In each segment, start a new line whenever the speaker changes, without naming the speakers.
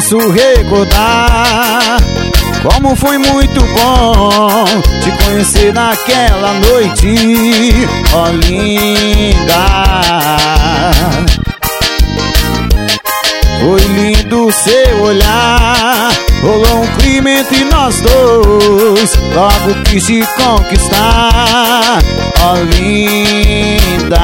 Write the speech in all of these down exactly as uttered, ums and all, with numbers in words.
posso recordar como foi muito bom te conhecer naquela noite, ó linda. Foi lindo seu olhar, rolou um clima entre nós dois, logo quis te conquistar, ó linda.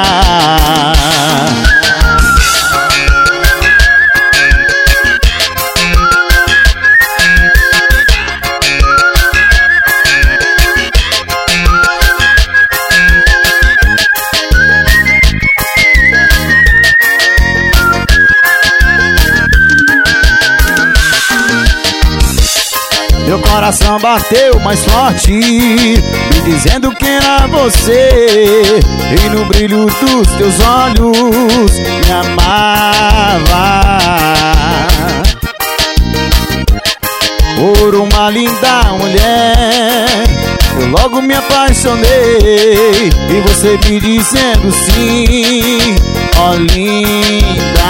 Meu coração bateu mais forte, me dizendo que era você, e no brilho dos teus olhos me amava. Por uma linda mulher eu logo me apaixonei, e você me dizendo sim, ó linda.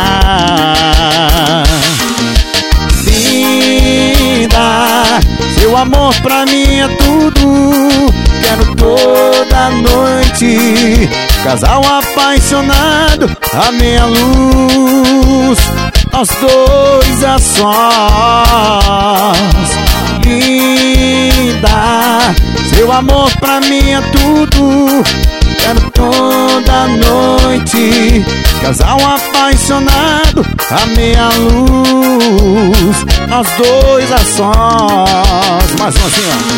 Seu amor pra mim é tudo, quero toda noite, casal apaixonado, a minha luz, nós dois a sós. Linda, seu amor pra mim é tudo, quero toda noite, casal apaixonado, a minha luz, nós dois a sós. Mais uma assim, ó.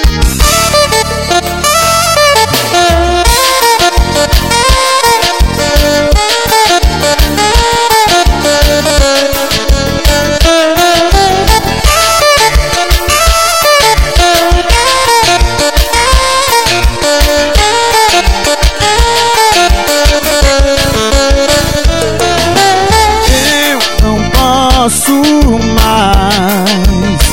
Posso mais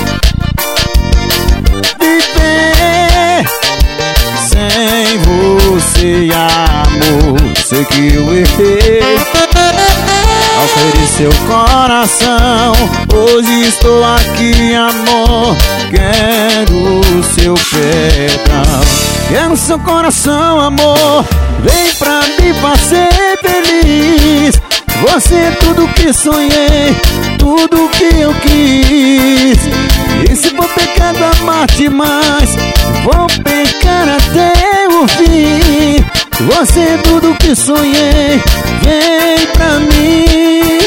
viver sem você, amor. Sei que eu errei ao ferir seu coração. Hoje estou aqui, amor. Quero o seu perdão, quero seu coração, amor. Vem pra me fazer feliz. Você é tudo que sonhei, tudo que eu quis. E se for pecado amar-te mais, vou pecar até o fim. Você é tudo que sonhei, vem pra mim.